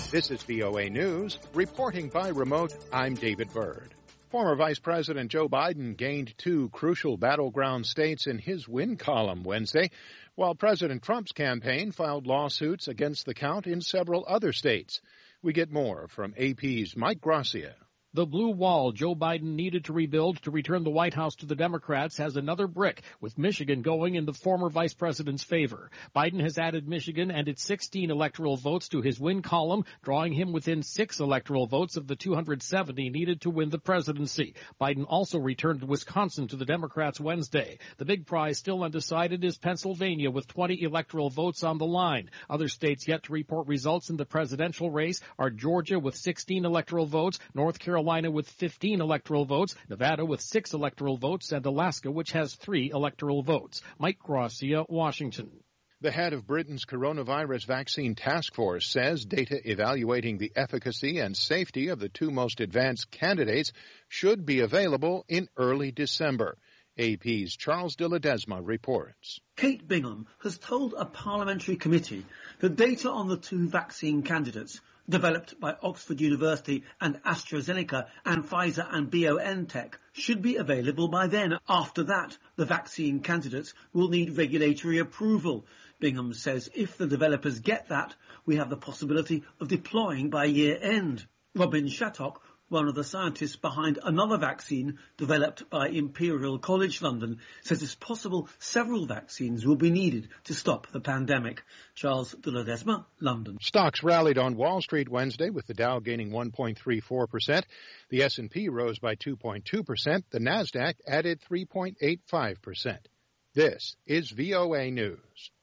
This is VOA News. Reporting by remote, I'm David Byrd. Former Vice President Joe Biden gained 2 crucial battleground states in his win column Wednesday, while President Trump's campaign filed lawsuits against the count in several other states. We get more from AP's Mike Gracia. The blue wall Joe Biden needed to rebuild to return the White House to the Democrats has another brick, with Michigan going in the former vice president's favor. Biden has added Michigan and its 16 electoral votes to his win column, drawing him within 6 electoral votes of the 270 needed to win the presidency. Biden also returned Wisconsin to the Democrats Wednesday. The big prize still undecided is Pennsylvania, with 20 electoral votes on the line. Other states yet to report results in the presidential race are Georgia with 16 electoral votes, North Carolina with 15 electoral votes, Nevada with 6 electoral votes, and Alaska, which has 3 electoral votes. Mike Gracia, Washington. The head of Britain's coronavirus vaccine task force says data evaluating the efficacy and safety of the 2 most advanced candidates should be available in early December. AP's Charles de Ledesma reports. Kate Bingham has told a parliamentary committee that data on the 2 vaccine candidates developed by Oxford University and AstraZeneca and Pfizer and BioNTech should be available by then. After that, the vaccine candidates will need regulatory approval. Bingham says if the developers get that, we have the possibility of deploying by year end. Robin Shattock, one of the scientists behind another vaccine developed by Imperial College London, says it's possible several vaccines will be needed to stop the pandemic. Charles de Ledesma, London. Stocks rallied on Wall Street Wednesday, with the Dow gaining 1.34%. The S&P rose by 2.2%. The Nasdaq added 3.85%. This is VOA News.